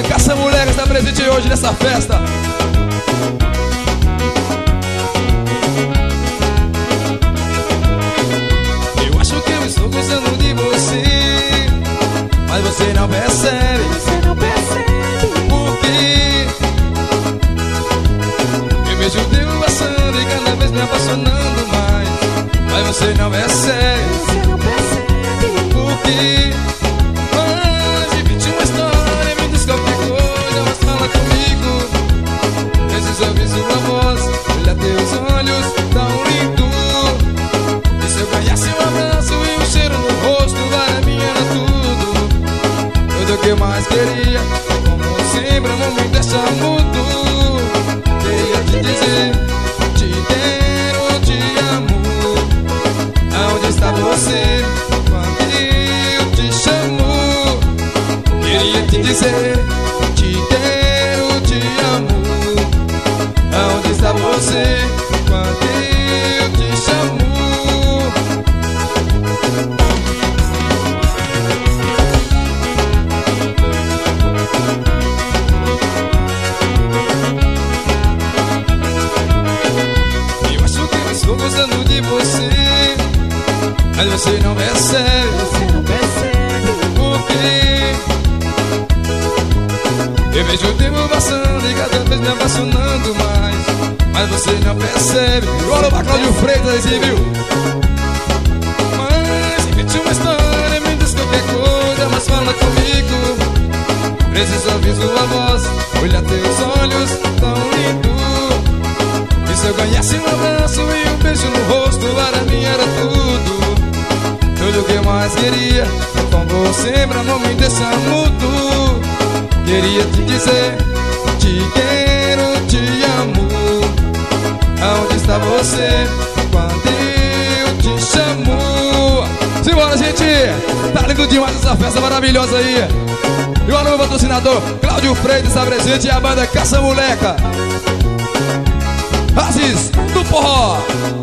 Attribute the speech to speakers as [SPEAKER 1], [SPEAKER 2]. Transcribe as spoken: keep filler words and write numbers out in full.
[SPEAKER 1] banda Caça Moleca está presente hoje nessa festa. Eu acho que eu estou gostando de você, mas você não percebe.
[SPEAKER 2] Você não percebe.
[SPEAKER 1] Porque eu vejo o tempo passando e cada vez me apaixonando mais, mas você não percebe.
[SPEAKER 2] Você não percebe.
[SPEAKER 1] Porque mas repete uma história, me diz qualquer coisa, mas fala comigo. Preciso ouvir sua voz, olha teus olhos tão lindo. E se eu ganhasse um abraço e um cheiro no rosto, para mim era tudo, tudo que eu mais queria. Como sempre, não me deixa mudo. Queria te dizer, te quero, te amo. Aonde está você quando eu te chamo? Queria te dizer, te quero, te amo. Aonde está você quando eu te chamo? Eu acho que eu estou gostando de você, mas você não percebe.
[SPEAKER 2] Você não percebe.
[SPEAKER 1] Porque eu vejo o tempo passando e cada vez me apaixonando mais, mas você não percebe. Bora pra Cláudio Freitas aí, viu? Mas repete uma história, me diz qualquer coisa, mas fala comigo. Preciso ouvir sua voz, olha teus olhos tão lindo. E se eu ganhasse um abraço e um beijo no rosto, para mim era tudo, tudo que eu mais queria. Com você pra não me deixar mudo. Queria te dizer, te quero, te amo. Aonde está você quando eu te chamo? Simbora, gente! Tá lindo demais essa festa maravilhosa aí. E o meu patrocinador Cláudio Freitas está presente, e a banda Caça Moleca, Aziz do Forró.